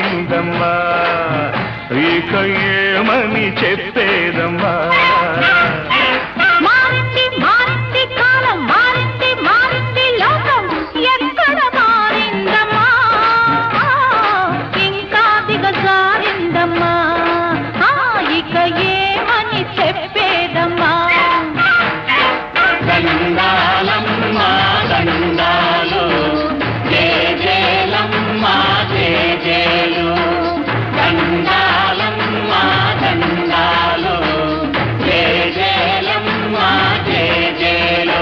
మారిందమ్మా ఇక ఏమని చెప్పేదమ్మా మారింది మారింది కాలం మారింది మారింది లోకం ఎక్కడ మారిందమ్మా ఇంకా దిగజారిందమ్మా ఇక ఏమని చెప్పేదమ్మా దండాలమ్మా దండాలు జేజేలమ్మా జేజేలు దండాలమ్మా దండాలు జేజేలమ్మా జేజేలు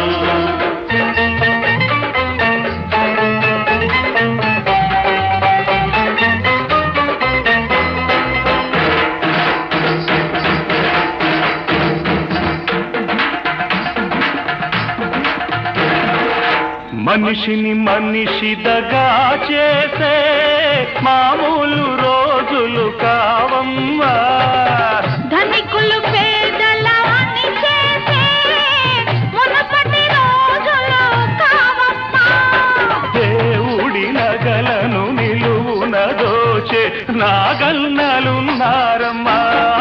మనిషిని మనిషి దగా చేసే మామూలు రోజులు కావమ్మా ధనికులు పేదలని చేసే మునపటి రోజులు కావమ్మా దేవుడి నగలను నిలువున దోచే నాగల్నలున్నారమ్మా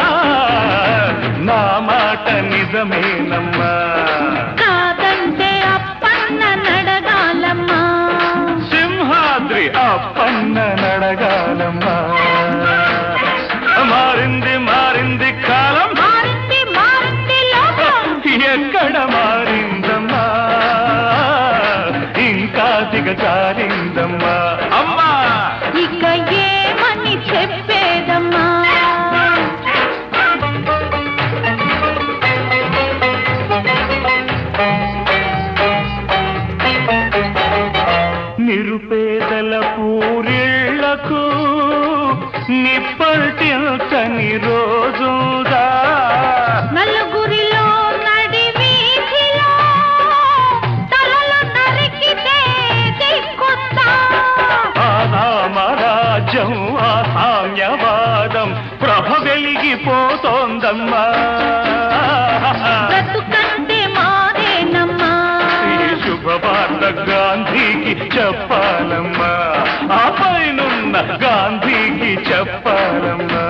నా మాట నిజమేనమ్మా కాదంటే అప్పన్న నడగాలమ్మా సింహాద్రి అప్పన్న నడగాలమ్మా మారింది మారింది కాలం మారింది మారింది లోకం ఎక్కడ మారిందమ్మా ఇంకా దిగజారిందమ్మా అమ్మా ఇక ఏమని చెప్పేదమ్మా నిరుపేదల పూరిళ్లకు నిప్పల్టిల్చని రోజుదా నలుగురిలో నడి వీధిలో తలలు నరికితే దిక్కొస్తా ఆనామరాజ్యం ఆ సామ్యవాదం ప్రభ వెలిగిపోతోందమ్మా బ్రతుకంటే మాదేనమ్మా ఈ శుభవార్త గాంధీకి చెప్పాలమ్మా ఆ పైనున్న గాంధీకి చెప్పాలమ్మా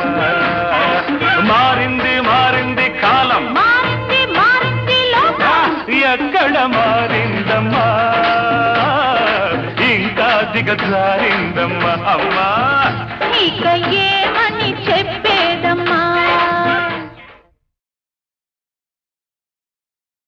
మారింది మారింది కాలం మారింది మారింది లోకం ఎక్కడ మారిందమ్మా ఇంకా దిగజారిందమ్మా అమ్మా ఇక ఏ